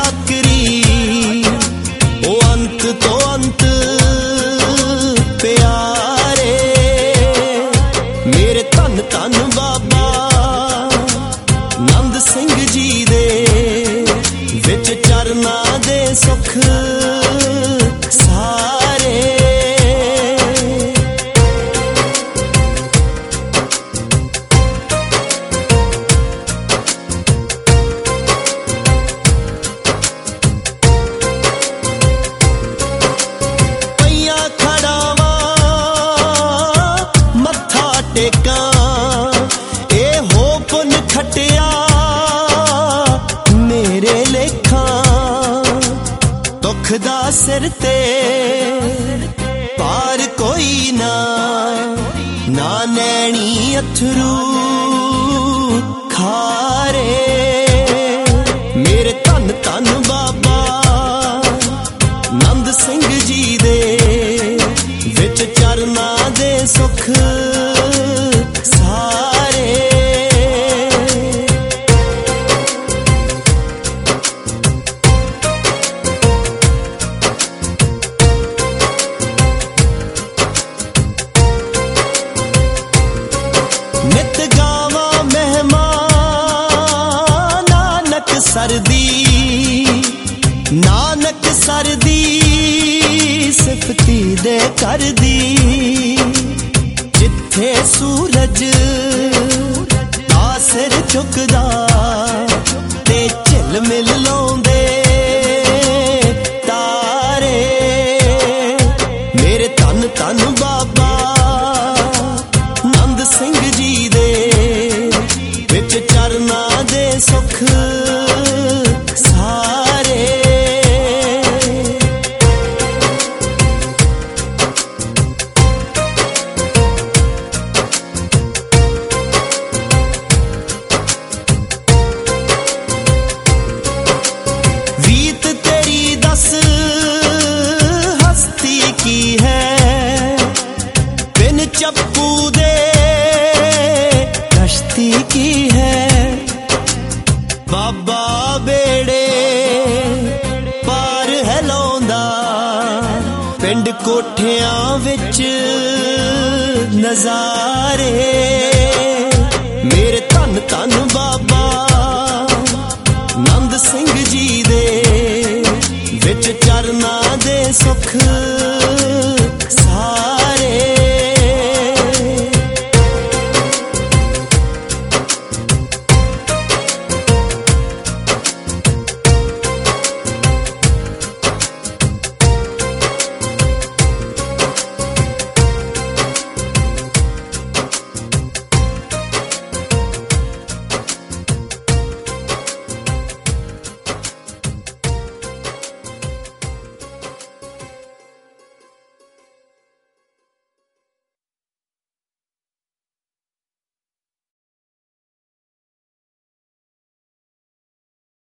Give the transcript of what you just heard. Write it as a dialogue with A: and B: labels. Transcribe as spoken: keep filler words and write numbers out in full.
A: आखरी ओ अंत तो अंत प्यारे मेरे धन धन बाबा नंद सिंह जी दे विच चरना दे सुख सारे टेका ए हो पुन खटिया मेरे लेखा दुख दा सिर ते पार कोई ना ना नैनी अथरू खारे मेरे धन धन बाबा नंद सिंह जी दे विच चरना दे सुख नित गावा महिमा नानक सरदी नानक सरदी सिफती दे कर दी जिथे सूरज दा सिर झुकदा ते झिल मिल लाउंदे तारे मेरे धन धन बाबा नंद सिंह जी दे विच चरना दे सुख सारे रीत तेरी दस हस्ती की है बिन चप्पू दे कश्ती की है बाबा बेड़े पार है लौंदा पिंड कोठियां विच नजारे मेरे धन धन बाबा नंद सिंह जी दे विच चरना दे सुख